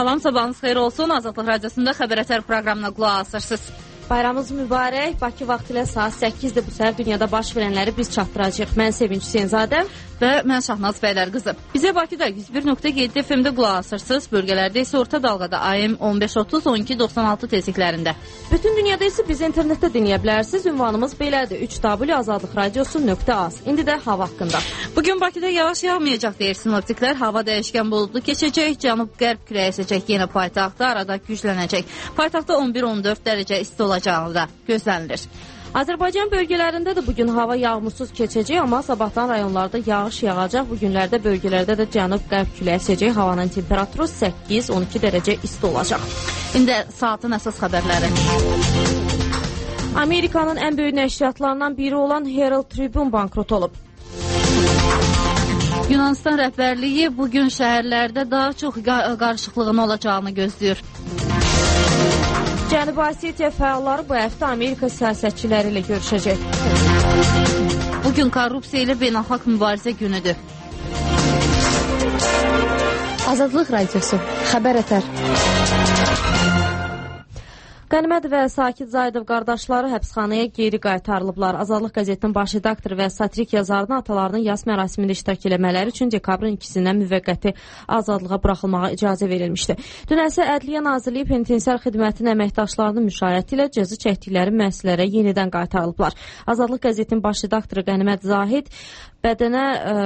Salam, sabahınız xeyir olsun. Azadlıq Radiosunda Xəbər proqramına qulaq asırsınız. Bayramımız mübarək. Bakı vaxtı ilə saat 8-də bu səhər dünyada baş verənləri biz çatdıracağıq. Mən Sevinç Hüseynzadə və mən Şahnaz Bəylər qızı. Bizə Bakıda 101.7 FM-də qulaq asırsınız. Bölgələrdə isə orta dalğada AM 1530 1296 tezliklərində. Bütün dünyada isə bizi internetdə dinləyə bilərsiniz. Ünvanımız belədir: 3w.azadlıqradiosu.az. İndi də hava haqqında. Bugün Bakıda yağış yağmayacaq deyir sinoptiklər. Hava dəyişkən buludlu keçəcək. Cənub-qərb küləyi əsəcək. Yenə paytaxtda arada güclənəcək. Paytaxtda 11-14 dərəcə isti olacağı da gözlənilir. Azərbaycan bölgələrində də bugün hava yağmursuz keçəcək, amma sabahdan rayonlarda yağış yağacaq. Bu günlərdə bölgələrdə də cənub-qərb küləyi əsəcək. Havanın temperaturu 8-12 dərəcə isti olacaq. İndi saatın əsas xəbərləri. Amerikanın ən böyük nəşriyyatlarından biri olan Herald Tribune bankrot olub. Yunanistan rəhbərliyi bugün şəhərlərdə daha çox qarışıqlığın olacağını gözləyir. Cənubi Osetiya fəalları bu həftə Amerika siyasətçiləri ilə görüşəcək. Bugün korrupsiya ilə beynəlxalq mübarizə günüdür. Azadlıq Radiosu, Xəbər Ətər. Qənimət və Sakit Zaydov qardaşları həbsxanaya geri qaytarılıblar. Azadlıq qəzetinin baş redaktoru və satirik yazarının atalarının yas mərasimində iştirak eləmələri üçün dekabrın 2-sindən müvəqqəti azadlığa buraxılmağa icazə verilmişdi. Dünəsə Ədliyyə Nazirliyi penitensiar xidmətinin əməkdaşlarının müşayiəti ilə cəza çəkdikləri müəssisələrə yenidən qaytarılıblar. Azadlıq qəzetinin baş redaktoru Qənimət Zahid bədənə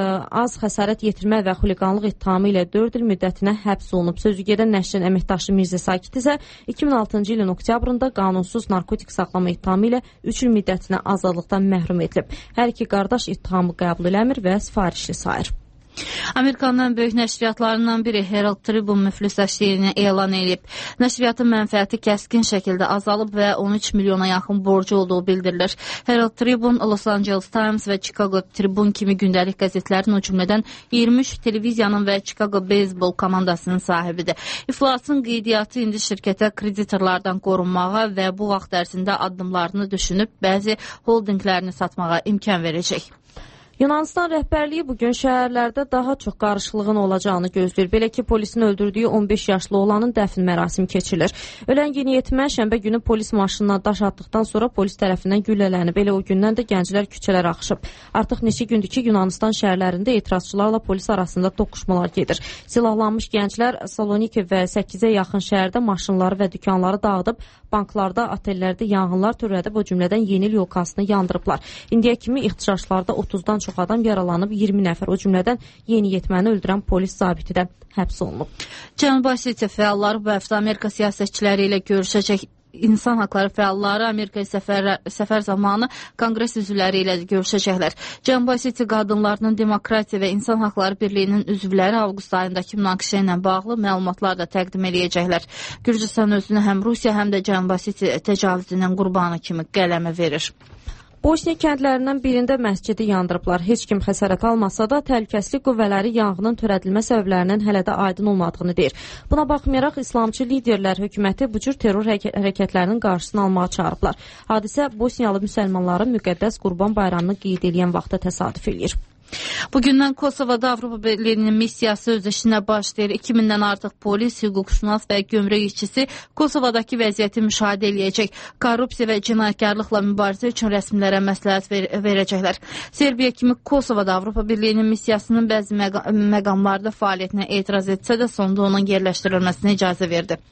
az xəsarət yetirmə və xuliqanlıq ittihamı ilə 4 il müddətinə həbs olunub. Sözü gedən nəşrin əməkdaşı Mirzə Sakit isə 2006-cı ilin oktyabrında qanunsuz narkotik saxlama ittihamı ilə 3 il müddətinə azadlıqdan məhrum edilib. Hər iki qardaş ittihamı qəbul eləmir və sifarişli sayır. Amerikanın ən böyük nəşriyyatlarından biri Herald Tribune müflisləşdiyini elan edib. Nəşriyyatın mənfəəti kəskin şəkildə azalıb və 13 milyona yaxın borcu olduğu bildirilir. Herald Tribune, Los Angeles Times və Chicago Tribune kimi gündəlik qəzetlərin o cümlədən 23 televiziyanın və Chicago Baseball komandasının sahibidir. İflasın qeydiyyatı indi şirkətə kreditorlardan qorunmağa və bu vaxt ərzində addımlarını düşünüb bəzi holdinglərini satmağa imkan verəcək. Yunanistan rəhbərliyi bugün şəhərlərdə daha çox qarışıqlığın olacağını gözləyir. Belə ki, polisin öldürdüyü 15 yaşlı oğlanın dəfn mərasimi keçirilir. Ölən yeniyetmə şənbə günü polis maşınına daş atdıqdan sonra polis tərəfindən güllələnib. Belə o gündən də gənclər küçələrə axışıb. Artıq neçə gündür ki, Yunanistan şəhərlərində etirazçılarla polis arasında toqquşmalar gedir. Silahlanmış gənclər Saloniki və 8-ə yaxın şəhərdə maşınları və dükanları dağıdıb, banklarda, otellərdə yanğınlar törədib, o cümlədən Yeni il yolkasını yandırıblar. İndiyə kimi ixtişaşlarda 30-dan çox adam yaralanıb, 20 nəfər, o cümlədən yeniyetməni öldürən polis zabiti də həbs olunub. Cənubi Osetiya fəalları bu həftə Amerika siyasətçiləri ilə görüşəcək. İnsan haqları fəalları Amerikaya səfər zamanı Konqres üzvləri ilə görüşəcəklər. Cənubi Osetiya qadınlarının Demokratiya və İnsan Haqları Birliyinin üzvləri avqust ayındakı münaqişə ilə bağlı məlumatlar da təqdim edəcəklər. Gürcüstan özünü həm Rusiya, həm də Cənubi Osetiya təcavüzünün qurbanı kimi qələmə verir. Bosniya kəndlərindən birində məscidi yandırıblar. Heç kim xəsarət almasa da təhlükəsizlik qüvvələri yanğının törədilmə səbəblərinin hələ də aydın olmadığını deyir. Buna baxmayaraq İslamçı liderlər hökuməti bu cür terror hərəkətlərinin qarşısını almağa çağırıblar. Hadisə Bosniyalı müsəlmanların müqəddəs Qurban bayramını qeyd edən vaxta təsadüf edir. Bugündən Kosovada Avropa Birliyinin missiyası öz işinə başlayır. 2000-dən artıq polis, hüquqşünas və gömrük işçisi Kosovadakı vəziyyəti müşahidə eləyəcək. Korrupsiya və cinayətkarlıqla mübarizə üçün rəsmilərə məsləhət verəcəklər. Serbiya kimi Kosovada Avropa Birliyinin missiyasının bəzi məqamlarda fəaliyyətinə etiraz etsə də sonda onun yerləşdirilməsinə icazə verdi.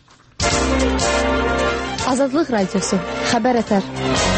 Azadlıq Radiosu, Xəbər Ətər.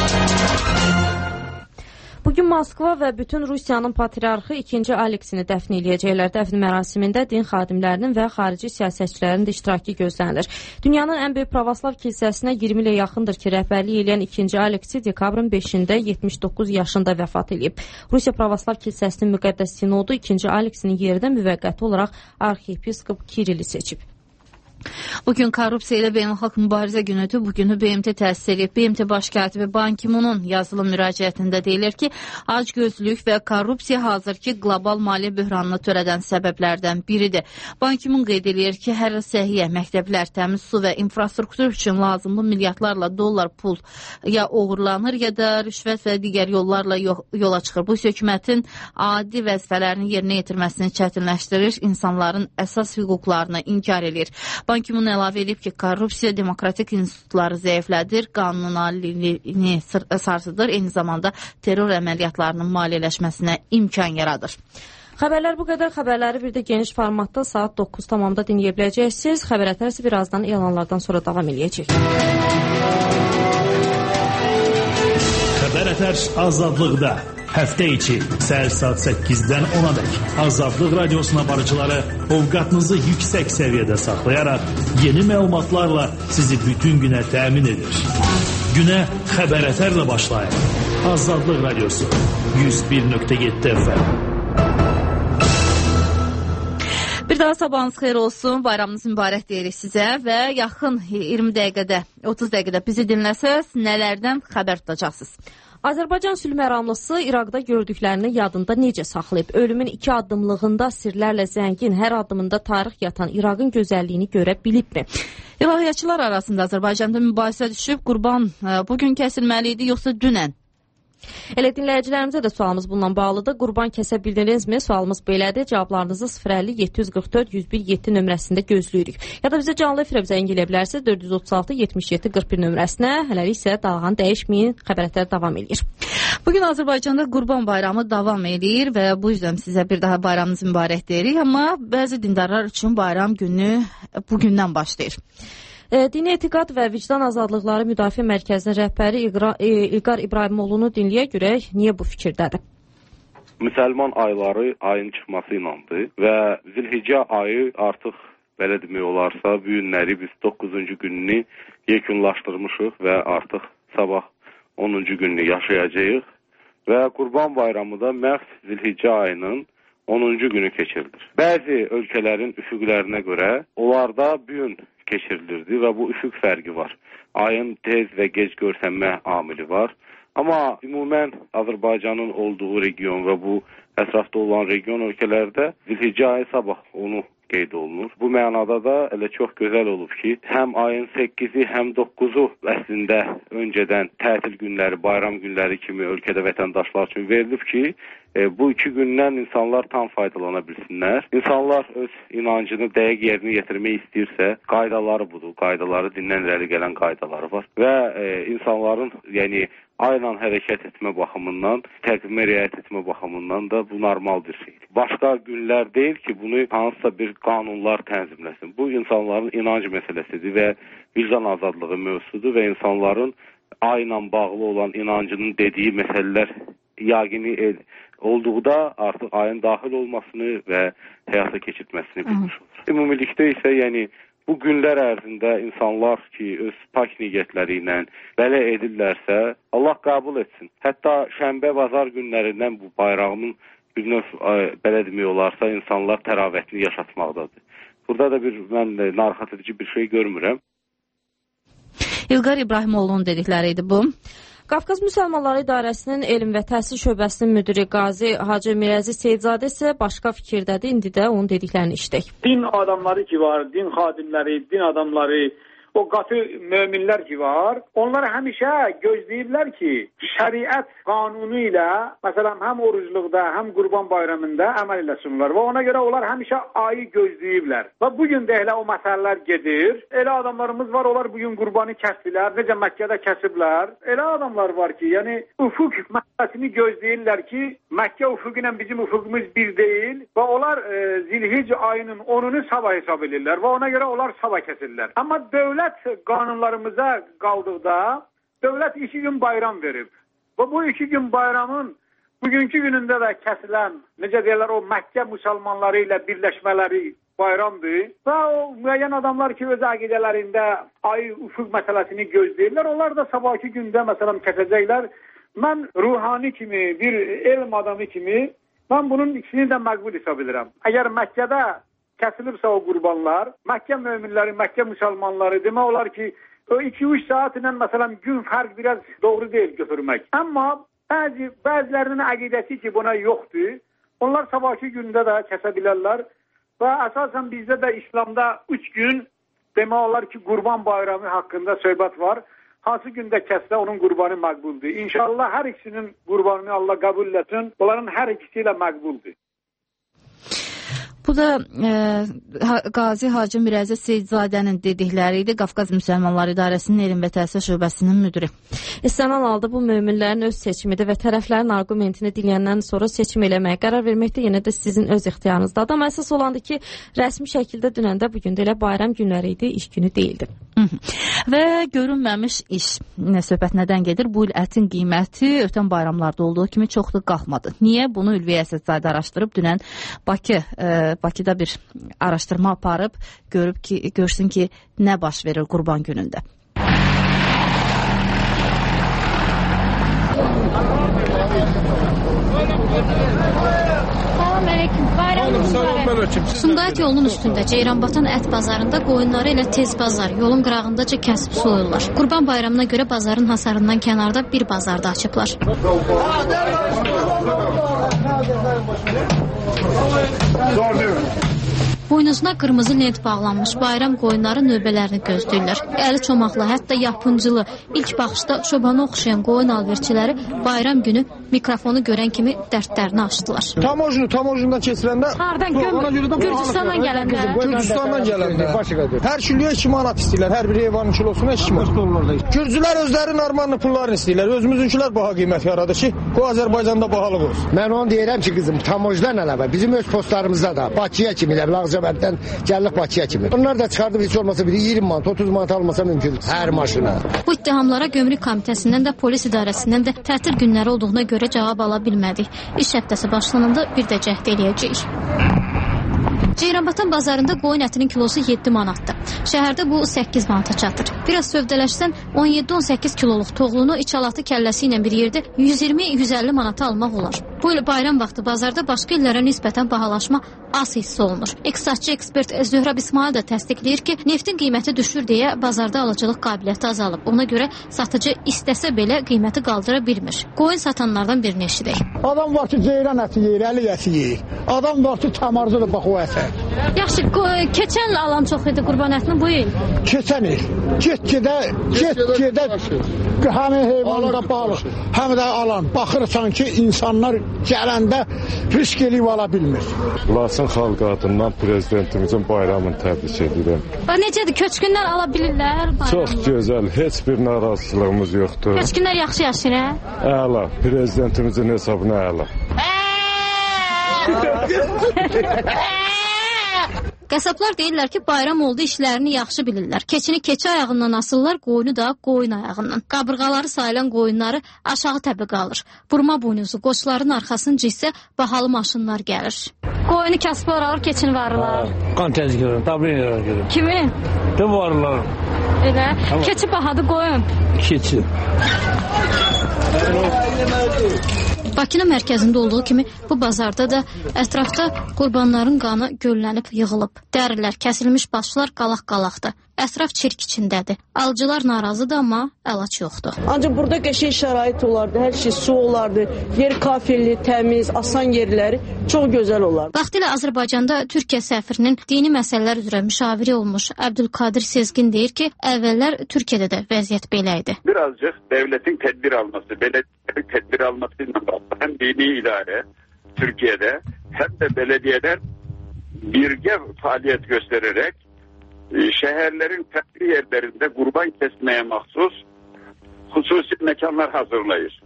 Bugün Moskva və bütün Rusiyanın patriarxı 2. Aleksini dəfn eləyəcəklər. Dəfn mərasimində din xadimlərinin və xarici siyasətçilərin də iştirakı gözlənilir. Dünyanın ən böyük pravoslav kilsəsinə 20 ilə yaxındır ki, rəhbərlik eləyən 2. Aleksi dekabrın 5-də 79 yaşında vəfat edib. Rusiya Pravoslav kilsəsinin müqəddəs sinodu 2. Aleksinin yerinə müvəqqəti olaraq arxiyepiskop Kirili seçib. Bugün korrupsiya ilə beynəlxalq mübarizə günüdür. Bugünü BMT təsis edib. BMT baş katibi Ban Ki-munun yazılı müraciətində deyilir ki, acgözlülük və korrupsiya hazırki qlobal maliyyə böhranını törədən səbəblərdən biridir. Ban Ki-mun qeyd edir ki, hər səhiyyə, məktəblər, təmiz su və infrastruktur üçün lazımlı milyardlarla dollar pul ya uğurlanır, ya da rüşvət və digər yollarla yola çıxır. Bu hökumətin adi vəzifələrini yerinə yetirməsini çətinləşdirir, insanların əsas hüquqlarını inkar edir. Ban Ki-moon əlavə edib ki, korrupsiya demokratik institutları zəiflədir, qanunun aliliyini sarsıdır, eyni zamanda terror əməliyyatlarının maliyyələşməsinə imkan yaradır. Xəbərlər bu qədər. Xəbərləri bir də geniş formatda saat 9 tamamda dinləyə biləcəksiniz. Xəbər ətərsi birazdan elanlardan sonra davam edəcək. Xəbər ətər azadlıqda. Həftə içi səhər saat 8-dən 10-a dək Azadlıq Radiosuna barıcıları ovqatınızı yüksək səviyyədə saxlayaraq yeni məlumatlarla sizi bütün günə təmin edir. Günə xəbər ətərlə başlayın. Azadlıq Radiosu 101.7 FM. Bir daha sabahınız xeyir olsun, bayramınız mübarək deyirik sizə və yaxın 20 dəqiqədə, 30 dəqiqədə bizi dinləsəz, nələrdən xəbər tutacaqsınız? Azərbaycan sülh məramlısı İraqda gördüklərini yadında necə saxlayıb? Ölümün 2 addımlığında sirlərlə zəngin, hər addımında tarix yatan İraqın gözəlliyini görə bilibmi? İlahiyyatçılar arasında Azərbaycanda mübahisə düşüb, qurban bugün kəsilməli idi, yoxsa dünən? Elə dinləyicilərimizə də sualımız bununla bağlıdır. Qurban kəsə bildinizmi? Sualımız belədir. Cavablarınızı 050-744-101-7 nömrəsində gözləyirik. Ya da bizə canlı efirə zəng eləyə bilərsiniz 436-77-41 nömrəsinə. Hələlik isə dalğan dəyişməyin, xəbərətlər davam edir. Bugün Azərbaycanda Qurban bayramı davam edir və bu yüzden sizə bir daha bayramınız mübarək deyirik. Amma bəzi dindarlar üçün bayram günü bugündən başlayır. Dini etiqad və vicdan azadlıqları müdafiə mərkəzinin rəhbəri İlqar İbrahimoğlu'nu dinləyə görək, niyə bu fikirdədir? Müsəlman ayları ayın çıxması ilandır və Zilhiccə ayı artıq belə demək olarsa bu günləri biz 9-cu gününü yekunlaşdırmışıq və artıq sabah 10-cu gününü yaşayacağıq və Qurban bayramı da məhz Zilhiccə ayının 10-cu günü keçirilir. Bəzi ölkələrin üfüqlərinə görə onlarda bu gün keçirilirdi və bu üfüq fərqi var. Ayın tez və gec görsənmə amili var. Amma ümumən Azərbaycanın olduğu region və bu ətrafda olan region ölkələrdə Zilhiccə ayı sabah onu qeyd olunur. Bu mənada da elə çox gözəl olub ki, həm ayın 8-i, həm 9-u əslində öncədən tətil günləri, bayram günləri kimi ölkədə vətəndaşlar üçün verilib ki, bu 2 gündən insanlar tam faydalana bilsinlər. İnsanlar öz inancını dəqiq yerinə yetirmək istəyirsə, qaydaları budur. Qaydaları dindən irəli gələn qaydaları var və insanların, yəni ayla hərəkət etmə baxımından, təqvimə riayət etmə baxımından da bu normal bir şeydir. Başqa günlər deyil ki, bunu hansısa bir qanunlar tənzimləsin. Bu insanların inanc məsələsidir və vicdan azadlığı mövzusudur və insanların ayla bağlı olan inancının dediyi məsələlər yaqini olduqda artıq ayın daxil olmasını və həyata keçirtməsini bilmiş olur. Ümumilikdə isə yəni bu günlər ərzində insanlar ki, öz pak niyyətləri ilə belə edirlərsə, Allah qəbul etsin. Hətta şənbə, bazar günlərindən bu bayramın bir növ belə demək olarsa, insanlar təravətini yaşatmaqdadır. Burada da mən narahat edici bir şey görmürəm. İlqar İbrahimoğlu'nun dedikləri idi bu. Qafqaz Müsəlmanları İdarəsinin Elm və Təhsil Şöbəsinin müdiri Qazi Hacı Mirəzi Seyidzadə isə başqa fikirdədir. İndi də onun dediklərini işlək. Din adamları ki var, din xadimləri, din adamları, o qatı möminlər ki var, onlar həmişə gözləyirlər ki, şəriət qanunu ilə, məsələn, həm orucluqda, həm Qurban bayramında əməl eləsinlər və ona görə onlar həmişə ayı gözləyirlər. Və bugün də elə o məsələlər gedir. Elə adamlarımız var, onlar bugün qurbanı kəsdilər, necə Məkkədə kəsiblər. Elə adamlar var ki, yəni üfüq məsələsini gözləyirlər ki, Məkkə üfüqü ilə bizim üfüqümüz bir deyil və onlar Zilhic ayının 10'unu sabah hesab edirlər və ona görə onlar sabah kəsirlər. Amma dövlət qanunlarımıza qaldıqda dövlət 2 gün bayram verib. Və bu 2 gün bayramın bugünkü günündə də kəsilən, necə deyirlər, o Məkkə müsəlmanları ilə birləşmələri bayramdır. Və o müəyyən adamlar ki, öz əqidələrində ayı üfüq məsələsini gözləyirlər. Onlar da sabahki gündə məsələn kəsəcəklər. Mən ruhani kimi, bir elm adamı kimi, mən bunun ikisini də məqbul hesab edirəm. Əgər Məkkədə kəsilibsə o qurbanlar, Məkkə möminləri, Məkkə müsəlmanları demək olar ki, o 2-3 saat ilə məsələn gün fərq biraz doğru deyil götürmək. Amma bəzilərinin əqidəsi ki, buna yoxdur. Onlar sabahki gündə də kəsə bilərlər və əsasən bizdə də İslamda 3 gün demək olar ki, Qurban bayramı haqqında söhbət var. Hansı gündə kəssə onun qurbanı məqbuldur. İnşallah hər ikisinin qurbanını Allah qəbul etsin. Onların hər ikisi ilə məqbuldur. Bu da Qazi Hacı Mirəzi Seyidzadənin dedikləri idi. Qafqaz Müsəlmanları İdarəsinin Elm və Təhsil Şöbəsinin müdiri. İstənilən halda bu möminlərin öz seçimidir və tərəflərin argumentini dinləyəndən sonra seçim eləməyə qərar verməkdə yenə də sizin öz ixtiyarınızdadır. Amma əsas olandır ki, rəsmi şəkildə dünəndə bugün də elə bayram günləri idi, iş günü deyildi. Və görünməmiş iş söhbət nədən gedir? Bu il ətin qiyməti ötən bayramlarda olduğu kimi çox da qalxmadı. Niyə? Bunu Ülviyə Əsədzadə araşdırıb dünən Bakıda bir araşdırma aparıb görsün ki, nə baş verir Qurban günündə. Sumqayıt yolunun üstündə Ceyranbatan ət bazarında qoyunları ilə tez bazar yolun qırağındaca kəsib soyurlar. Qurban bayramına görə bazarın hasarından kənarda bir bazarda açıblar. Boynuzuna qırmızı lent bağlanmış bayram qoyunları növbələrini gözləyirlər. Əli çomaqlı, hətta yapıncılı, ilk baxışda çobana oxşayan qoyun alverçiləri bayram günü mikrofonu görən kimi dərdlərini açdılar. Tamojudan keçirəndə Gürcüstandan gələndə. Hər kiloya 2 manat istəyirlər. Hər bir heyvanın kilosuna 2 manat. Gürcülər özləri normalını pullarını istəyirlər. Özümüzünkülər baha qiymət yaradır ki, bu Azərbaycanda bahalıq olsun. Mən onu deyirəm ki, qızım, tamojudan əlavə bizim öz postlarımızda da Bakıya kimilər, Ağcabənddən gəldik Bakıya kimi. Onlar da çıxardıb heç olmasa biri 20 manat, 30 manat almasa mümkün hər maşına. Bu ittihamlara Gömrük Komitəsindən də, polis idarəsindən də tətil günləri olduğuna görə cavab ala bilmədik. İş həftəsi başlananda bir də cəhd eləyəcəyik. Ceyranbatan bazarında qoyun ətinin kilosu 7 manatdır. Şəhərdə bu 8 manata çatır. Biraz sövdələşsən 17-18 kiloluq toğlunu içalatı kəlləsi ilə bir yerdə 120-150 manata almaq olar. Bu il bayram vaxtı bazarda başqa illərə nisbətən bahalaşma az hiss olunur. İqtisadçı ekspert Zöhrəb İsmail də təsdiqləyir ki, neftin qiyməti düşür deyə bazarda alıcılıq qabiliyyəti azalıb. Ona görə satıcı istəsə belə qiyməti qaldıra bilmir. Qoyun satanlardan birini eşidək. Adam var ki, ceyran əti yeyir, əli əti yeyir. Adam var ki, tamarcıdır, bax o əti. Yaxşı, keçən il alan çox idi qurban ətini bu il? Keçən il. Get-gedə həmin heyvanlara balıq, həm də alan. Baxırsan ki, insanlar gələndə risk eləyib ala bilmir. Laçın xalq adından prezidentimizin bayramını təbrik edirəm. Necədir, köçkünlər ala bilirlər? Çox gözəl, heç bir narazılığımız yoxdur. Köçkünlər yaxşı yaşayır, hə? Əla, prezidentimizin hesabına əla. Qəsablar deyirlər ki, bayram oldu, işlərini yaxşı bilirlər. Keçini keçi ayağından asırlar, qoyunu da qoyun ayağından. Qabırğaları sayılan qoyunları aşağı təbəqə alır. Burma boynuzu, qoçların arxasınca isə bahalı maşınlar gəlir. Qoyunu kəsblər alır, keçini varırlar. Qan təzgirəm, tabrin edirəm. Kimi? De varırlar. Elə, keçi bahadır, qoyun. Keçi. Bakının mərkəzində olduğu kimi bu bazarda da ətrafda qurbanların qanı göllənib yığılıb. Dərilər, kəsilmiş başlar qalaq-qalaqdır. Ətraf çirk içindədir. Alıcılar narazıdır, amma əlac yoxdur. Ancaq burada qəşəng şərait olardı, hər şey su olardı, yer kafirli, təmiz, asan yerləri çox gözəl olardı. Vaxtilə Azərbaycanda Türkiyə səfirinin dini məsələlər üzrə müşaviri olmuş Əbdülkadir Sezgin deyir ki, əvvəllər Türkiyədə də vəziyyət belə idi. Birazcık devletin tedbir alması, belediyenin tedbir almasıyla bağlı hem dini idare Türkiye'de hem de belediyeler birge faaliyet göstererek şehirlerin farklı yerlerinde kurban kesmeye mahsus hususi mekanlar hazırlayır.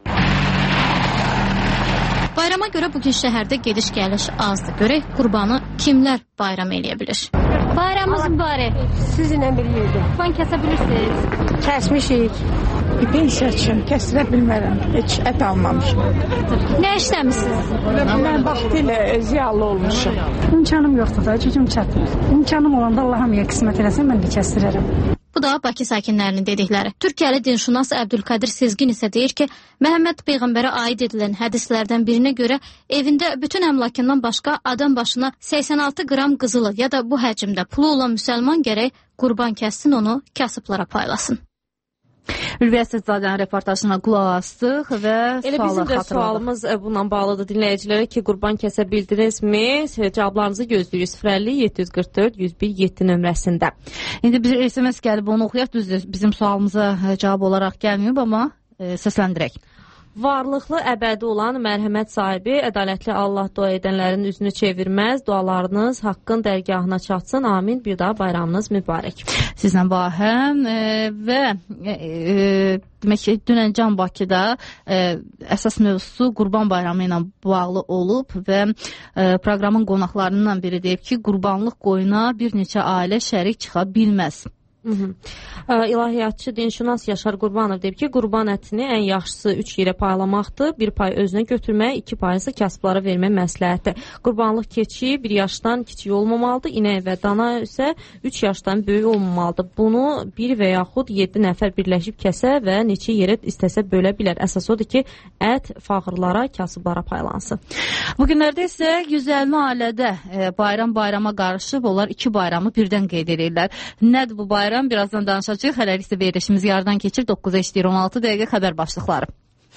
Bayrama görə bugün şəhərdə gediş-gəliş azdır. Görək qurbanı kimlər bayram eləyə bilir? Bayramımız mübarək. Sizinlə bir yerdə. Qurban kəsə bilirsiniz? Kəsmişik. Pensiyaçıyım, kəsirə bilmərəm. Heç ət almamışım. Nə işləmişsiniz? Mən vaxtilə ziyalı olmuşum. İmkanım yoxdur da, gücüm çatmır. İmkanım olanda Allah hamıya qismət eləsin, mən də kəsdirərəm. Bu da Bakı sakinlərinin dedikləri. Türkiyəli dinşünas Əbdülkadir Sezgin isə deyir ki, Məhəmməd Peyğəmbərə aid edilən hədislərdən birinə görə evində bütün əmlakından başqa adam başına 86 qram qızılı ya da bu həcmdə pulu olan müsəlman gərək qurban kəssin, onu kasıblara paylasın. Ülviyə Əsədzadənin reportajına qulaq astıq və elə bizim də sualımız bununla bağlıdır dinləyicilərə ki, qurban kəsə bildinizmi? Cavablarınızı gözləyirik 050-744-101-7 nömrəsində. İndi bir SMS gəlib, onu oxuyaq, düzdür, bizim sualımıza cavab olaraq gəlməyib, amma səsləndirək. Varlıqlı əbədi olan mərhəmət sahibi, ədalətli Allah dua edənlərin üzünü çevirməz, dualarınız haqqın dərgahına çatsın, amin. Bir daha bayramınız mübarək. Sizlə bahəm və demək ki, dünən Can Bakıda əsas mövzusu Qurban Bayramı ilə bağlı olub və proqramın qonaqlarından biri deyib ki, qurbanlıq qoyuna bir neçə ailə şərik çıxa bilməz. İlahiyyatçı, dinşünas Yaşar Qurbanov deyib ki, qurban ətini ən yaxşısı 3 yerə paylamaqdır. Bir pay özünə götürmək, 2 pay isə kasıblara vermək məsləhətdir. Qurbanlıq keçi 1 yaşdan kiçik olmamalıdır, inək və dana isə 3 yaşdan böyük olmamalıdır. Bunu 1 və yaxud 7 nəfər birləşib kəsə və neçə yerə istəsə bölə bilər. Əsas odur ki, ət fağırlara, kasıblara paylansın. Bu günlərdə isə 150 ailədə bayrama qarışıb, onlar 2 bayramı birdən qeyd edirlər. Nədir bu bayram? Birazdan danışacağıq. Hələliksə verilişimiz yardan keçir. 9:16 dəqiqə xəbər başlıqları.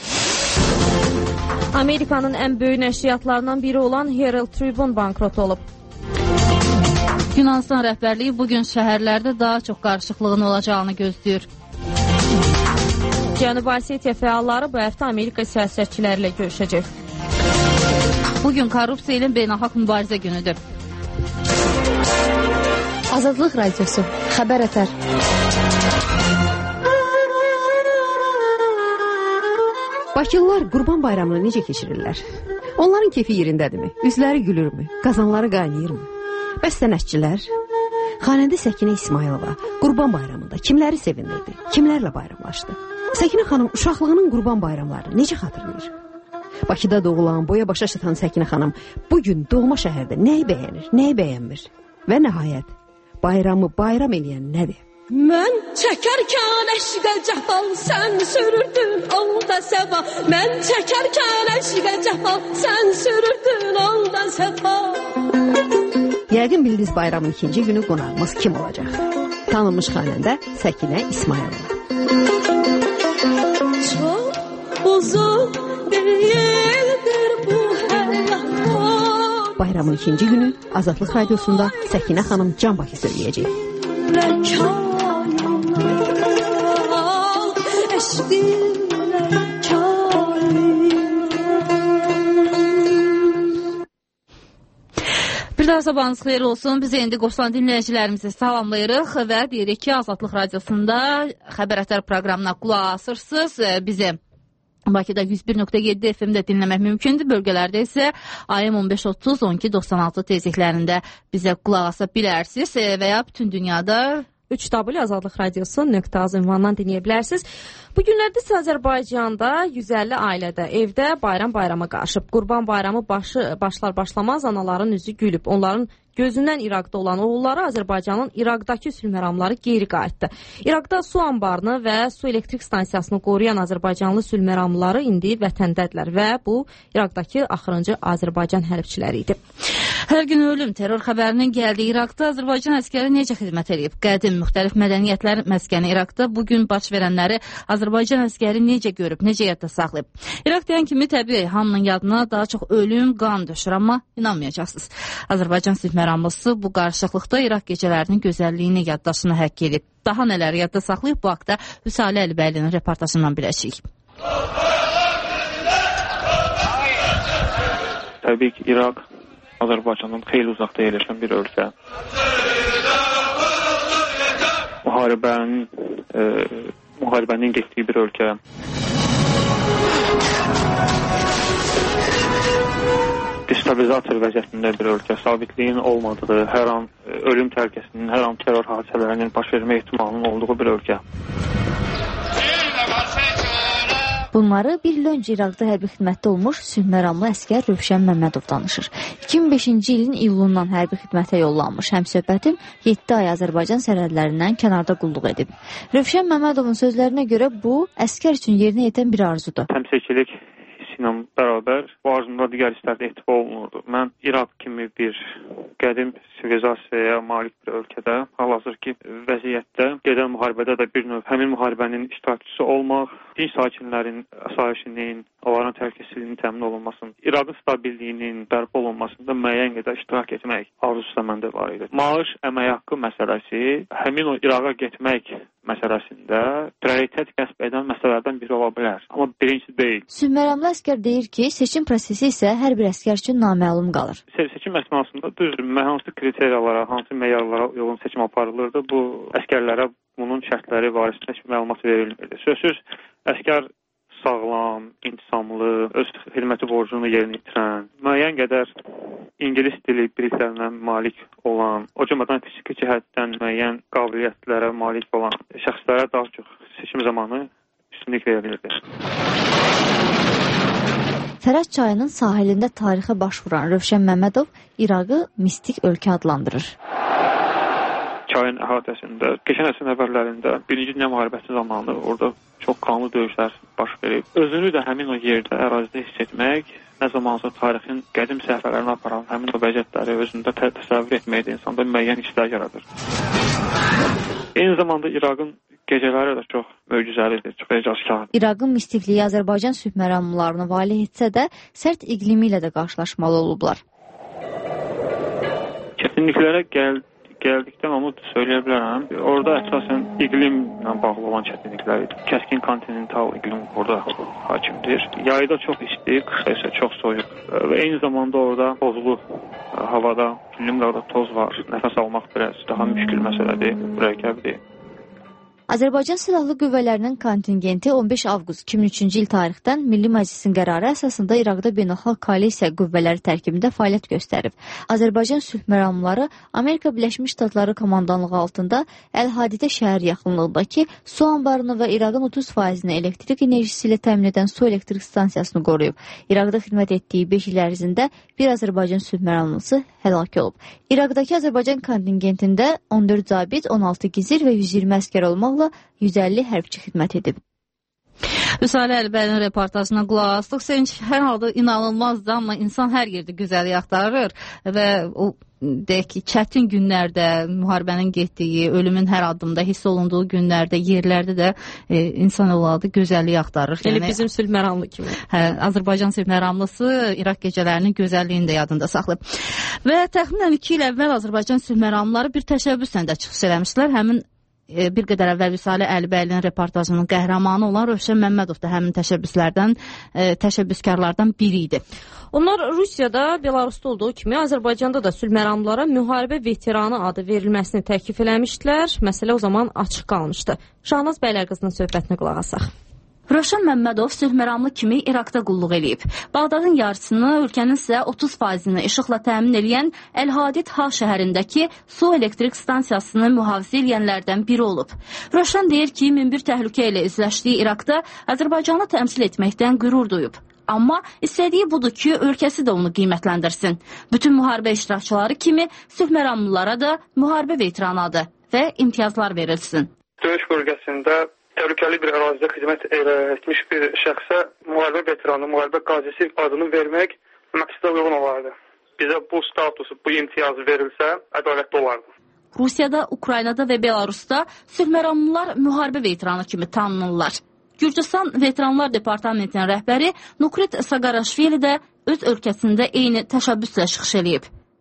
Amerikanın ən böyük nəşriyyatlarından biri olan Herald Tribune bankrot olub. Yunanistan rəhbərliyi bugün şəhərlərdə daha çox qarışıqlığın olacağını gözləyir. Cənubi Osetiya fəalları bu həftə Amerika siyasətçiləri ilə görüşəcək. Bugün korrupsiya ilə beynəlxalq mübarizə günüdür. Azadlıq Radiosu, Xəbər Ətər. Bakılılar Qurban Bayramını necə keçirirlər? Onların keyfi yerindədirmi? Üzləri gülürmü? Qazanları qaynayırmı? Bəs sənətçilər? Xanəndə Səkinə İsmailova Qurban Bayramında kimləri sevindirdi? Kimlərlə bayramlaşdı? Səkinə xanım uşaqlığının Qurban bayramlarını necə xatırlayır? Bakıda doğulan, boya başa çatan Səkinə xanım bugün doğma şəhərdə nəyi bəyənir, nəyi bəyənmir? Və nəhayət, bayramı bayram eləyən nədir? Mən çəkərkən eşqə cəfal, sən sürürdün alda səfa. Mən çəkərkən eşqə cəfal, sən sürürdün alda səfa. Yəqin bildiniz bayramın ikinci günü qonağımız kim olacaq? Tanınmış xanəndə Səkinə İsmailova. Çox uzun değildir bu həyat. Bayramın ikinci günü Azadlıq Radiosunda Səkinə xanım Can Bakı söyləyəcək. Bir daha sabahınız xeyir olsun. Biz indi qoşulan dinləyicilərimizi salamlayırıq və deyirik ki, Azadlıq Radiosunda Xəbər Ətər proqramına qulaq asırsınız. Bizi Bakıda 101.7 FM-də dinləmək mümkündür. Bölgələrdə isə AM 1530 1296 tezliklərində bizə qulaq asa bilərsiniz və ya bütün dünyada 3W Azadlıq Radiosu.az ünvandan dinləyə bilərsiniz. Bu günlərdə isə Azərbaycanda 150 ailədə evdə bayrama qarışıb. Qurban bayramı başlamaz anaların üzü gülüb. Onların gözündən İraqda olan oğulları Azərbaycanın İraqdakı sülhməramları geri qayıtdı. İraqda su anbarını və su elektrik stansiyasını qoruyan Azərbaycanlı sülhməramları indi vətəndədirlər və bu İraqdakı axırıncı Azərbaycan hərbçiləri idi. Hər gün ölüm terror xəbərinin gəldiyi İraqda Azərbaycan əskəri necə xidmət edib? Qədim müxtəlif mədəniyyətlər məskəni İraqda bugün baş verənləri Azərbaycan əskəri necə görüb, necə yadda saxlayıb? İraq deyən kimi təbii hamının yadına daha çox ölüm, qan düşür, amma inanmayacaqsınız. Azərbaycan sülhməramlısı bu qarışıqlıqda İraq gecələrinin gözəlliyini yaddaşına həkk edib. Daha nələr yadda saxlayıb bu haqda Hüsalə Əlibəylinin reportajından biləcəyik. Təbii ki, İraq Azərbaycandan xeyli uzaqda yerləşən bir ölkə. Müharibənin getdiyi bir ölkə. Destabilizator vəziyyətində bir ölkə. Sabitliyin olmadığı, hər an ölüm təhlükəsinin, hər an terror hadisələrinin baş vermə ehtimalının olduğu bir ölkə. Bunları bir il öncə İraqda hərbi xidmətdə olmuş sülhməramlı əskər Rövşən Məmmədov danışır. 2005-ci ilin iyulundan hərbi xidmətə yollanmış həmsöhbətim 7 ay Azərbaycan sərhədlərindən kənarda qulluq edib. Rövşən Məmmədovun sözlərinə görə bu, əskər üçün yerinə yetən bir arzudur. Təmsilçilik hissi ilə bərabər bu arzumda digər hisslərdə ehtiva olunurdu. Mən İraq kimi bir qədim sivilizasiyaya malik bir ölkədə, hal-hazırki vəziyyətdə gedən müharibədə də bir növ həmin müharibənin iştirakçısı olmaq, dinc sakinlərin asayişinin, onların təhlükəsizliyinin təmin olunmasının, İraqın stabilliyinin bərpa olunmasında müəyyən qədər iştirak etmək arzusu da məndə var idi. Maaş, əmək haqqı məsələsi həmin o İraqa getmək məsələsində prioritet kəsb edən məsələlərdən biri ola bilər. Amma birinci deyil. Sülhməramlı əsgər deyir ki, seçim prosesi isə hər bir əsgər üçün naməlum qalır. Seçim əsnasında düzdür, hansı kriteriyalara, hansı meyarlara uyğun seçim aparılırdı, bu əsgərlərə bunun şərtləri barəsində heç məlumat verilmirdi. Sözsüz, əsgər sağlam, intisamlı, öz xidməti borcunu yerinə yetirən, müəyyən qədər İngilis dili biliklərinə malik olan, o cümlədən fiziki cəhətdən müəyyən qabiliyyətlərə malik olan şəxslərə daha çox seçim zamanı üstünlük verilirdi. Fərəc çayının sahilində tarixə baş vuran Rövşən Məmmədov İraqı mistik ölkə adlandırır. Çayın əhatəsində, keçən əsrin əvvəllərində Birinci Dünya müharibəsi zamanı orada çox qanlı döyüşlər baş verib. Özünü də həmin o yerdə, ərazidə hiss etmək, nə zamansa tarixin qədim səhifələrini aparan həmin o vəziyyətləri özündə təsəvvür etməkdə insanda müəyyən hisslər yaradır. Eyni zamanda İraqın gecələri də çox möcüzəlidir, çox ecazkardır. İraqın mistikliyi Azərbaycan sülhməramlılarını valeh etsə də, sərt iqlimi ilə də qarşılaşmalı olublar. Çətinliklərə gəldikdən onu söyləyə bilərəm. Orada əsasən iqlimlə bağlı olan çətinliklər idi. Kəskin kontinental iqlim orada hakimdir. Yayda çox isti, qışda isə çox soyuq. Və eyni zamanda orada tozlu havada, günlük toz var. Nəfəs almaq biraz daha müşkül məsələdir, mürəkkəbdir. Azərbaycan Silahlı Qüvvələrinin kontingenti 15 avqust 2003-cü il tarixdən Milli Məclisin qərarı əsasında İraqda beynəlxalq koalisiya qüvvələri tərkibində fəaliyyət göstərib. Azərbaycan sülhməramlıları Amerika Birləşmiş Ştatları komandanlığı altında Əl-Hadidə şəhər yaxınlığındakı su anbarını və İraqın 30%-ni elektrik enerjisi ilə təmin edən su elektrik stansiyasını qoruyub. İraqda xidmət etdiyi 5 il ərzində bir Azərbaycan sülhməramlısı həlak olub. İraqdakı Azərbaycan kontingentində 14 zabit, 16 gizir və 120 əskər olmaq 150 hərbçi xidmət edib. Rüsalə Əlibəlinin reportajına qulaq asdıq. Sevinç hər halda inanılmazdır, amma insan hər yerdə gözəli axtarır və o deyək ki, çətin günlərdə, müharibənin getdiyi, ölümün hər addımda hiss olunduğu günlərdə, yerlərdə də insan övladı gözəlliyi axtarır. Yəni bizim sülhməramlı kimi. Hə, Azərbaycan sülhməramlısı İraq gecələrinin gözəlliyini də yadında saxlayıb. Və təxminən 2 il əvvəl Azərbaycan sülhməramlıları bir təşəbbüslə də çıxış eləmişdilər. Həmin bir qədər əvvəl Rüsalə Əlibəylinin reportajının qəhrəmanı olan Rövşən Məmmədov da həmin təşəbbüskarlardan biri idi. Onlar Rusiyada, Belarusda olduğu kimi Azərbaycanda da sülhməramlılara müharibə veteranı adı verilməsini təklif eləmişdilər. Məsələ o zaman açıq qalmışdı. Şahnaz Bəylər qızının söhbətinə qulaq asaq. Rövşən Məmmədov sülhməramlı kimi İraqda qulluq eləyib. Bağdadın yarısını, ölkənin isə 30%-ni işıqla təmin eləyən Əl-Hadid H şəhərindəki su elektrik stansiyasını mühafizə eləyənlərdən biri olub. Rövşən deyir ki, minbir təhlükə ilə üzləşdiyi İraqda Azərbaycanı təmsil etməkdən qürur duyub. Amma istədiyi budur ki, ölkəsi də onu qiymətləndirsin. Bütün müharibə iştirakçıları kimi sülhməramlılara da müharibə veteranı adı və imtiyazlar verilsin. Döyüş bölgəsində təhlükəli bir ərazidə xidmət etmiş bir şəxsə müharibə veteranı, müharibə qazisi adını vermək məqsədə uyğun olardı. Bizə bu statusu, bu imtiyazı verilsə, ədalətli olardı. Rusiyada, Ukraynada və Belarusda sülhməramlılar müharibə veteranı kimi tanınırlar. Gürcüstan Veteranlar Departamentinin rəhbəri Nukrit Saqaraşvili də öz ölkəsində eyni təşəbbüslə çıxış eləyib.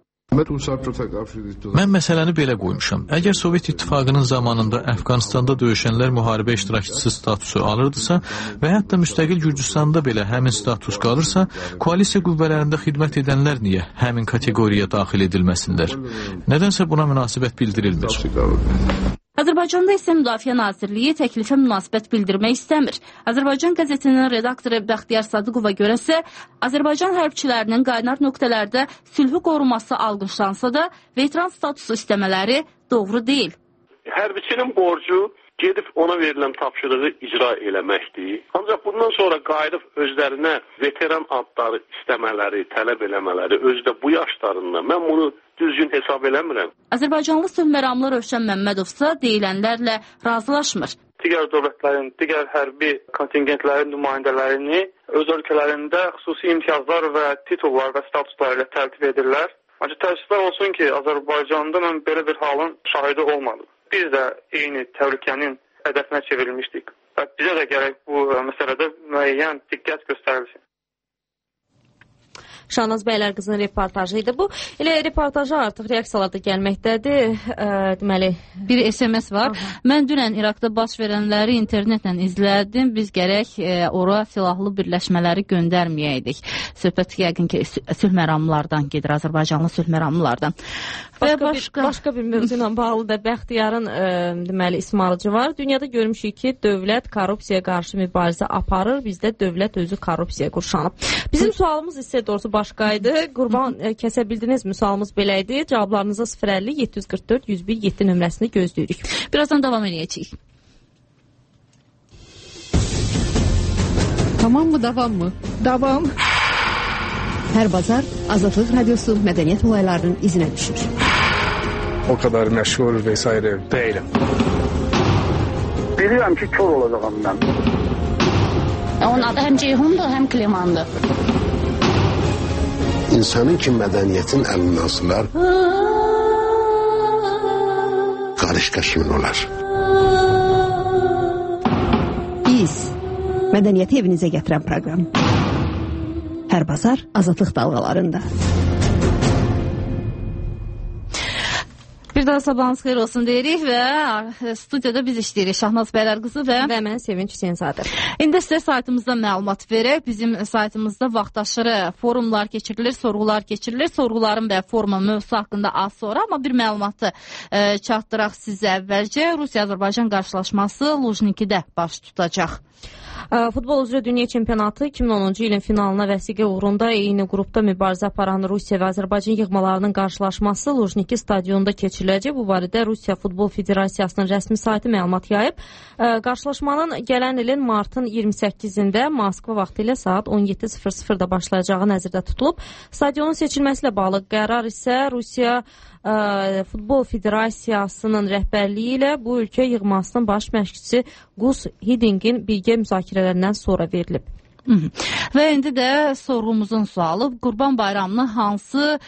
Mən məsələni belə qoymuşam. Əgər Sovet İttifaqının zamanında Əfqanistanda döyüşənlər müharibə iştirakçısı statusu alırdısa və hətta müstəqil Gürcüstanda belə həmin status qalırsa, koalisiya qüvvələrində xidmət edənlər niyə həmin kateqoriyaya daxil edilməsinlər? Nədənsə buna münasibət bildirilmir. Azərbaycanda isə Müdafiə Nazirliyi təklifə münasibət bildirmək istəmir. Azərbaycan qəzetinin redaktoru Bəxtiyar Sadıqova görəsə, Azərbaycan hərbçilərinin qaynar nöqtələrdə sülhü qoruması alqışlansa da, veteran statusu istəmələri doğru deyil. Hərbiçinin borcu gedib ona verilən tapşırığı icra eləməkdir. Ancaq bundan sonra qayıdıb özlərinə veteran adları istəmələri, tələb eləmələri, özü də bu yaşlarında mən bunu düzgün hesab eləmirəm. Azərbaycanlı sülhməramlı Rövşən Məmmədovsa deyilənlərlə razılaşmır. Digər dövlətlərin, digər hərbi kontingentlərin nümayəndələrini öz ölkələrində xüsusi imtiyazlar və titullar və statuslar ilə təltif edirlər. Ancaq təəssüflər olsun ki, Azərbaycanda mən belə bir halın şahidi olmadım. Biz də eyni təhlükənin hədəfinə çevrilmişdik. və bizə də gərək bu məsələdə müəyyən diqqət göstərilsin. Şahnaz Bəylərqızının reportajı idi bu. Elə reportaja artıq reaksiyalar da gəlməkdədir. Deməli, bir SMS var. Mən dünən İraqda baş verənləri internetlə izlədim. Biz gərək ora silahlı birləşmələri göndərməyəydik. Söhbət yəqin ki, sülh məramlardan gedir, Azərbaycanlı sülh məramlardan. Başqa bir mövzu ilə bağlı da Bəxtiyarın deməli ismarıcı var. Dünyada görmüşük ki, dövlət korrupsiyaya qarşı mübarizə aparır. Bizdə dövlət özü korrupsiyaya qurşanıb. Bizim sualımız isə doğrusu başqaydı. Qurban kəsə bildiniz mi? Sualımız belə idi. Cavablarınıza 050 744 101 7 nömrəsini gözləyirik. Birazdan davam edəcəyik. Tamam mı, davam mı? Davam. Hər bazar Azadlıq Radiosu mədəniyyət olaylarının izinə düşür. O kadar məşğul vesaire değilim. Bilirəm ki, kör olacağım mən. Onun adı həm Ceyhundur, həm Klimandır. İnsanın ki mədəniyyətin əlindən sular, qarışqa kimin olar? Biz mədəniyyəti evinizə gətirən proqram. Hər bazar Azadlıq dalğalarında. Bir daha sabahınız xeyir olsun deyirik və studiyada biz işləyirik. Şahnaz Bəylərqızı və mən Sevinç Hüseynzadə. İndi sizə saytımızda məlumat verək. Bizim saytımızda vaxtaşırı forumlar keçirilir, sorğular keçirilir. Sorğuların və foruma mövzusu haqqında az sonra, amma bir məlumatı çatdıraq sizə əvvəlcə. Rusiya-Azərbaycan qarşılaşması Lujnikidə baş tutacaq. Futbol üzrə Dünya Çempionatı 2010-cu ilin finalına vəsiqə uğrunda eyni qrupda mübarizə aparan Rusiya və Azərbaycan yığmalarının qarşılaşması Lujniki stadionunda keçiriləcək. Bu barədə Rusiya Futbol Federasiyasının rəsmi saytı məlumat yayıb. Qarşılaşmanın gələn ilin martın 28-də Moskva vaxtı ilə saat 17:00-da başlayacağı nəzərdə tutulub. Stadionun seçilməsi ilə bağlı qərar isə Rusiya Futbol Federasiyasının rəhbərliyi ilə bu ölkə yığmasının baş məşqçisi Gus Hiddingin birgə müzakirələrindən sonra verilib. Və indi də sorğumuzun sualı, Qurban Bayramını hansı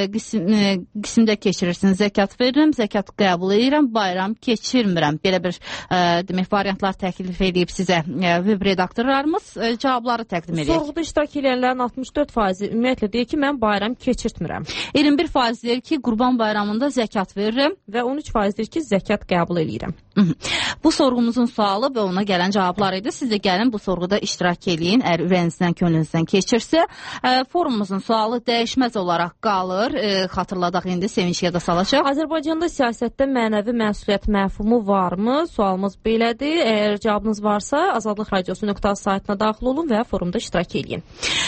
qismdə keçirirsiniz? Zəkat verirəm, zəkat qəbul edirəm, bayram keçirmirəm. Belə bir demək variantlar təklif edib sizə web redaktorlarımız cavabları təqdim edir. Sorğuda iştirak edənlərin 64% ümumiyyətlə deyir ki, mən bayram keçirtmirəm. 21% deyir ki, Qurban Bayramında zəkat verirəm və 13% deyir ki, zəkat qəbul edirəm. Bu sorğumuzun sualı və ona gələn cavablar idi. Siz də gəlin bu sorğuda iştirak edin. Əgər ürəyinizdən, könlünüzdən keçirsə, forumumuzun sualı dəyişməz olaraq qalır. Xatırladaq indi, Sevinç yada salacaq. Azərbaycanda siyasətdə mənəvi məsuliyyət məfhumu varmı? Sualımız belədir. Əgər cavabınız varsa, Azadlıq Radiosu.az saytına daxil olun və forumda iştirak edin.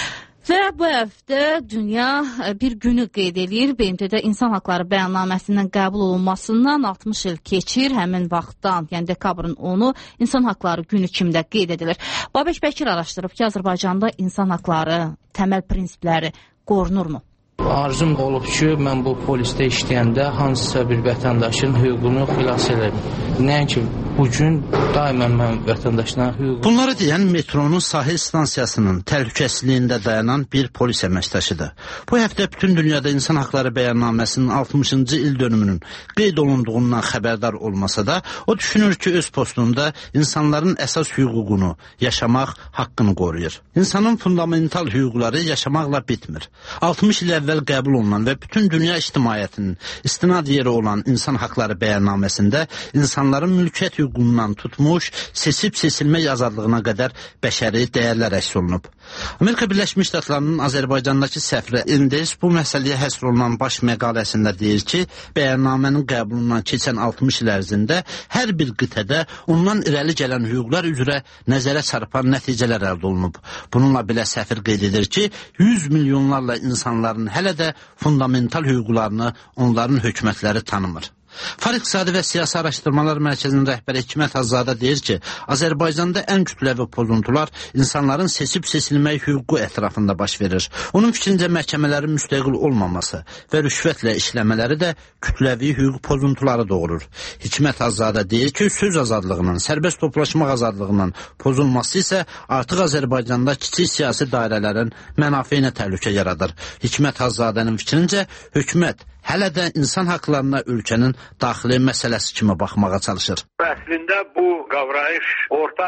Və bu həftə dünya bir günü qeyd edir. BMT-də İnsan Haqları Bəyannaməsindən qəbul olunmasından 60 il keçir. Həmin vaxtdan, yəni dekabrın 10-u İnsan Haqları günü kimdə qeyd edilir. Babək Bəkir araşdırıb ki, Azərbaycanda insan haqları, təməl prinsipləri qorunurmu? Arzum olub ki, mən bu polisdə işləyəndə hansısa bir vətəndaşın hüququnu xilas edəm. Nəinki bugün daimən mən vətəndaşların hüququnu... Bunları deyən metronun sahil stansiyasının təhlükəsizliyində dayanan bir polis əməkdaşıdır. Bu həftə bütün dünyada İnsan Haqları Bəyannaməsinin 60-cı il dönümünün qeyd olunduğundan xəbərdar olmasa da, o düşünür ki, öz postunda insanların əsas hüququnu, yaşamaq haqqını qoruyur. İnsanın fundamental hüquqları yaşamaqla bitmir. 60 il əvvəl qəbul olunan və bütün dünya ictimaiyyətinin istinad yeri olan İnsan Haqları Bəyannaməsində insanların mülkiyyət hüququndan tutmuş, seçib-seçilmək azadlığına qədər bəşəri dəyərlər əks olunub. Amerika Birləşmiş Ştatlarının Azərbaycandakı səfiri Endes bu məsələyə həsr olunan baş məqaləsində deyir ki, bəyannamənin qəbulundan keçən 60 il ərzində hər bir qitədə ondan irəli gələn hüquqlar üzrə nəzərə çarpan nəticələr əldə olunub. Bununla belə səfir qeyd edir ki, 100 milyonlarla insanların hələ də fundamental hüquqlarını onların hökumətləri tanımır. Far İqtisadi və Siyasi Araşdırmalar Mərkəzinin rəhbəri Hikmət Azadə deyir ki, Azərbaycanda ən kütləvi pozuntular insanların seçib-seçilmək hüququ ətrafında baş verir. Onun fikrincə məhkəmələrin müstəqil olmaması və rüşvətlə işləmələri də kütləvi hüquq pozuntuları doğurur. Hikmət Azadə deyir ki, söz azadlığının, sərbəst toplaşmaq azadlığının pozulması isə artıq Azərbaycanda kiçik siyasi dairələrin mənafeyinə təhlükə yaradır. Hikmət Azadənin fikrincə, hökumət hələ də insan haqlarına ölkənin daxili məsələsi kimi baxmağa çalışır. Əslində bu qavrayış orta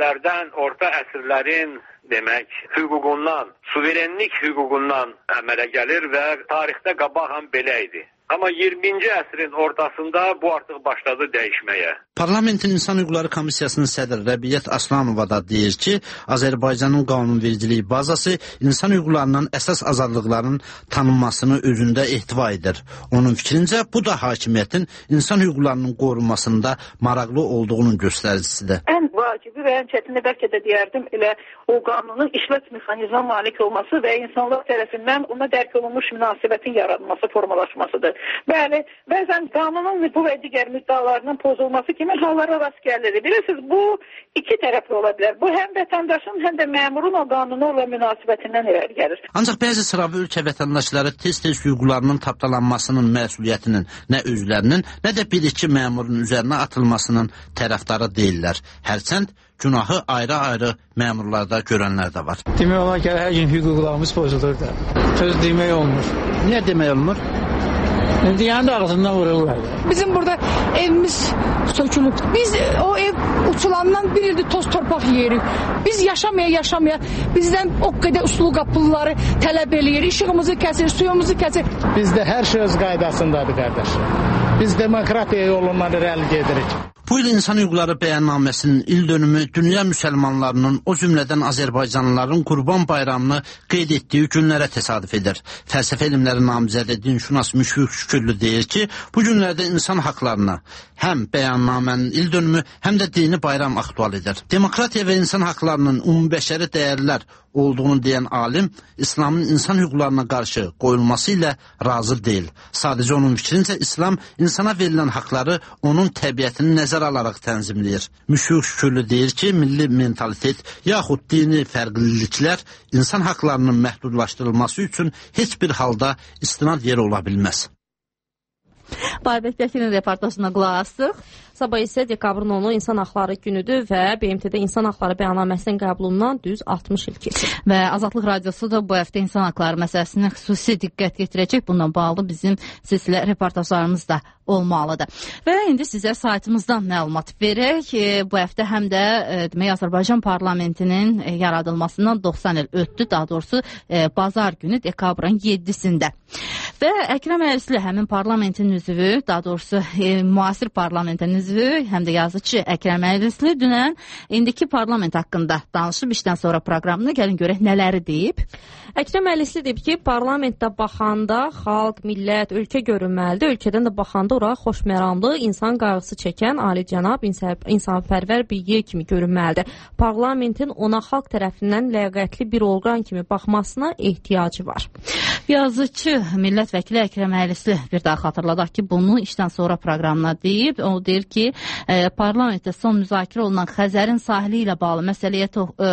əsrlərin demək hüququndan, suverenlik hüququndan əmələ gəlir və tarixdə qabaqan belə idi. Amma 20-ci əsrin ortasında bu artıq başladı dəyişməyə. Parlamentin İnsan Hüquqları Komissiyasının sədri Rəbiyyət Aslanova da deyir ki, Azərbaycanın qanunvericiliyi bazası insan hüquqlarının əsas azadlıqların tanınmasını özündə ehtiva edir. Onun fikrincə, bu da hakimiyyətin insan hüquqlarının qorunmasında maraqlı olduğunun göstəricisidir. Ən vacibi və ən çətini bəlkə də deyərdim, elə o qanunun işlət mexanizmə malik olması və insanlar tərəfindən ona dərk olunmuş münasibətin yaranması, formalaşmasıdır. Bəli, bəzən qanunun bu və digər müddalarının pozulması kimi hallara rast gəlir. Bilirsiniz, bu iki tərəfli ola bilər. Bu həm vətəndaşın, həm də məmurun o qanuna olan münasibətindən irəli gəlir. Ancaq bəzi sıravi ölkə vətəndaşları tez-tez hüquqlarının tapdalanmasının məsuliyyətinin nə özlərinin, nə də bir-iki məmurun üzərinə atılmasının tərəfdarı deyirlər. Hərçənd günahı ayrı-ayrı məmurlarda görənlər də var. Demək olar ki, hər gün hüquqlarımız pozulur da. Söz demək olmur. Niyə demək olmur? Deyənin də ağzından vururlar. Bizim burada evimiz sökülüb. Biz o ev uçulandan bir ildir toz torpaq yeyirik. Biz yaşamaya bizdən o qədər uslu qapılları tələb eləyir. İşığımızı kəsir, suyumuzu kəsir. Bizdə hər şey öz qaydasındadır, qardaş. Biz demokratiya yolundan irəli gedirik. Bu il İnsan Hüquqları Bəyannaməsinin ildönümü dünya müsəlmanlarının, o cümlədən Azərbaycanlıların Qurban Bayramını qeyd etdiyi günlərə təsadüf edir. Fəlsəfə elmləri namizədi dinşünas Müşfiq Şükürlü deyir ki, bu günlərdə insan haqlarına həm bəyannamənin ildönümü, həm də dini bayram aktual edir. Demokratiya və insan haqlarının ümumbəşəri dəyərlər olduğunu deyən alim, İslamın insan hüquqlarına qarşı qoyulması ilə razı deyil. Sadəcə onun fikrincə İslam insana verilən haqları onun təbiətini nəzərə alaraq tənzimləyir. Müşfiq Şükürlü deyir ki, milli mentalitet yaxud dini fərqliliklər insan haqlarının məhdudlaşdırılması üçün heç bir halda istinad yeri ola bilməz. Babək Bəkirin reportajına qulaq asdıq. Sabah isə dekabrın 10-u İnsan Haqları günüdür və BMT-də İnsan Haqları Bəyannaməsinin qəbulundan düz 60 il keçir. Və Azadlıq Radiosu da bu həftə insan haqları məsələsinə xüsusi diqqət yetirəcək. Bununla bağlı bizim silsilə reportajlarımız da olmalıdır. Və indi sizə saytımızdan məlumat verək. Bu həftə həm də demək Azərbaycan parlamentinin yaradılmasından 90 il ötdü. Daha doğrusu bazar günü dekabrın 7-sində. Və Əkrəm Əlisli həmin parlamentin üzvü, daha doğrusu müasir parlamentin üzvü, həm də yazıcı Əkrəm Əlisli dünən indiki parlament haqqında danışıb işdən sonra proqramına gəlin görək nələri deyib. Əkrəm Əlisli deyib ki, parlamentdə baxanda xalq, millət, ölkə görünməlidir. Ölkədən də baxanda ora xoşməramlı, insan qayğısı çəkən, alicənab, insanpərvər bir yer kimi görünməlidir. Parlamentin ona xalq tərəfindən ləyaqətli bir orqan kimi baxmasına ehtiyacı var. Yazıcı millət vəkili Əkrəm Əlisli bir daha xatırladaq ki, bunu işdən sonra proqramına deyib. O deyir ki, parlamentdə son müzakirə olunan Xəzərin sahili ilə bağlı məsələyə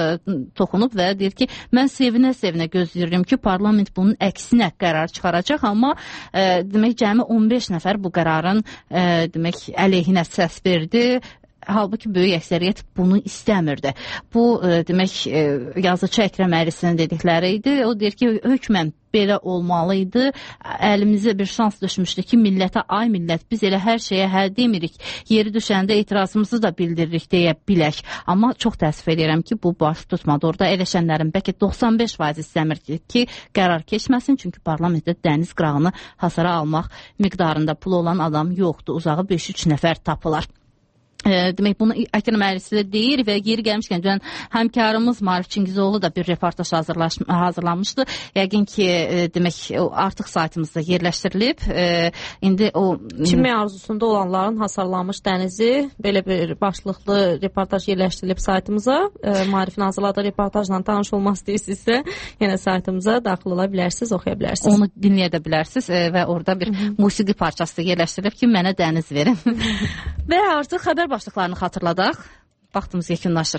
toxunub və deyir ki, mən sevinə-sevinə gözləyirəm ki, parlament bunun əksinə qərar çıxaracaq, amma demək cəmi 15 nəfər bu qərarın demək əleyhinə səs verdi. Halbuki böyük əksəriyyət bunu istəmirdi. Bu demək yazıcı Əkrəm Əlislinin dedikləri idi. O deyir ki, hökmən belə olmalı idi. Əlimizə bir şans düşmüşdü ki, millətə, ay millət, biz elə hər şeyə hə demirik. Yeri düşəndə etirazımızı da bildiririk deyə bilək. Amma çox təəssüf edirəm ki, bu baş tutmadı. Orada eləşənlərin bəlkə 95% istəmir ki, qərar keçməsin. Çünki parlamentdə dəniz qırağını hasara almaq miqdarında pulu olan adam yoxdur. Uzağı 5-3 nəfər tapılar. Demək bunu Əkrəm Əlisli deyir və yeri gəlmişkən dünən həmkarımız Marif Çingizoğlu da bir reportaj hazırlamışdı. Yəqin ki, demək artıq saytımızda yerləşdirilib. İndi o çimmək arzusunda olanların hasarlanmış dənizi belə bir başlıqlı reportaj yerləşdirilib saytımıza. Marifin hazırladığı reportajla tanış olmaq istəyirsinizsə, yenə saytımıza daxil ola bilərsiniz, oxuya bilərsiniz. Onu dinləyə də bilərsiniz və orada bir musiqi parçası da yerləşdirilib ki, mənə dəniz verin. Və artıq xəbər başlıqlarını xatırladaq. Vaxtımız yekunlaşır.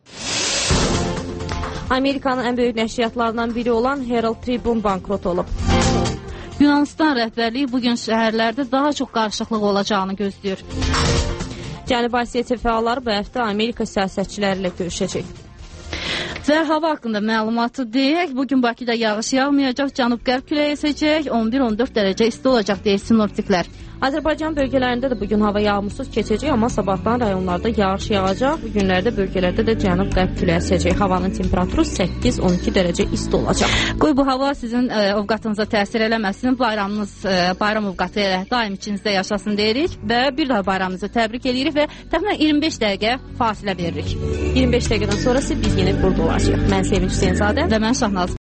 Amerikanın ən böyük nəşriyyatlarından biri olan Herald Tribune bankrot olub. Yunanistan rəhbərliyi bugün şəhərlərdə daha çox qarışıqlıq olacağını gözləyir. Cənubi Asiya fəalları bu həftə Amerika siyasətçiləri ilə görüşəcək. Və hava haqqında məlumatı deyək. Bugün Bakıda yağış yağmayacaq, cənub-qərb küləyi əsəcək, 11-14 dərəcə isti olacaq deyir sinoptiklər. Azərbaycan bölgələrində də bugün hava yağmursuz keçəcək, amma sabahdan rayonlarda yağış yağacaq. Bu günlərdə bölgələrdə də cənub-qərb küləyi əsəcək. Havanın temperaturu 8-12 dərəcə isti olacaq. Qoy bu hava sizin ovqatınıza təsir eləməsin. Bayramınız, bayram ovqatı daim içinizdə yaşasın deyirik və bir daha bayramınızı təbrik edirik və təxminən 25 dəqiqə fasilə veririk. 25 dəqiqədən sonrası biz yenə burada olacağıq. Mən Sevinç Hüseynzadə və mən Şahnaz.